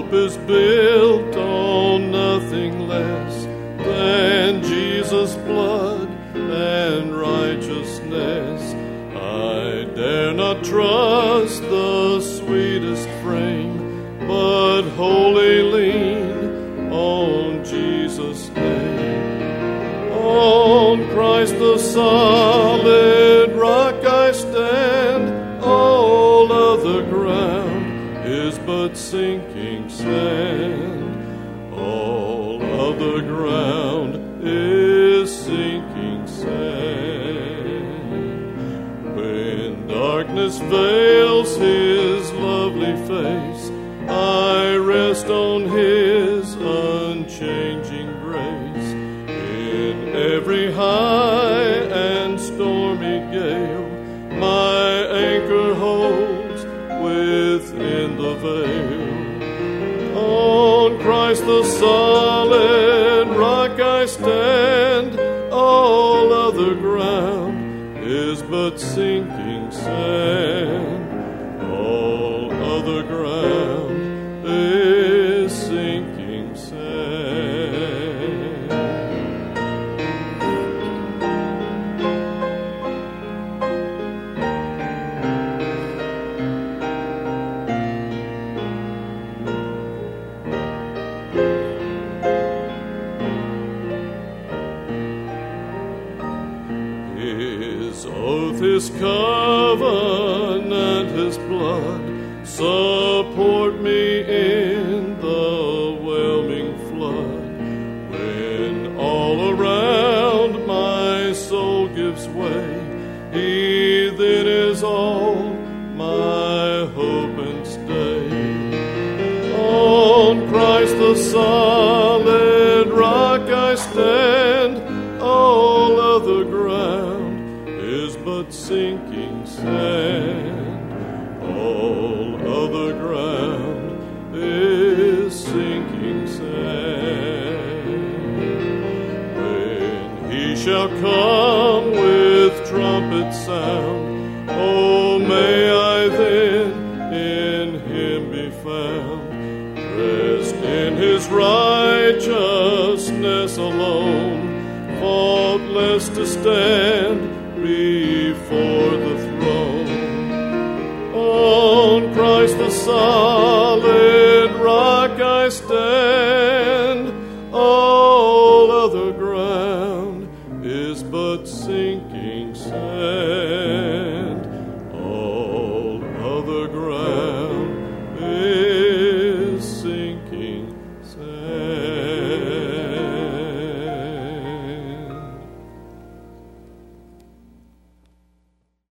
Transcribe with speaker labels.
Speaker 1: hope is built on nothing less than Jesus' blood and righteousness. I dare not trust the sweetest frame, but wholly lean on Jesus' name. On Christ the solid rock I stand, all other ground is but sinking sand. All other ground is sinking sand. When darkness veils His lovely face, I rest on His unchanging grace. In every high and stormy gale, my anchor holds within the veil. On Christ the solid rock I stand, all other ground is but sinking sand. All other ground is sinking sand. His oath, His covenant, His blood support me in the whelming flood. When all around my soul gives way, He then is all my hope and stay. On Christ the solid rock I stand, all other ground is but sinking sand. All other ground is sinking sand. When He shall come with trumpet sound, oh, may I then in Him be found, dressed in His righteousness alone, faultless to stand before the throne. On Christ the solid rock I stand, all other ground is but sinking sand.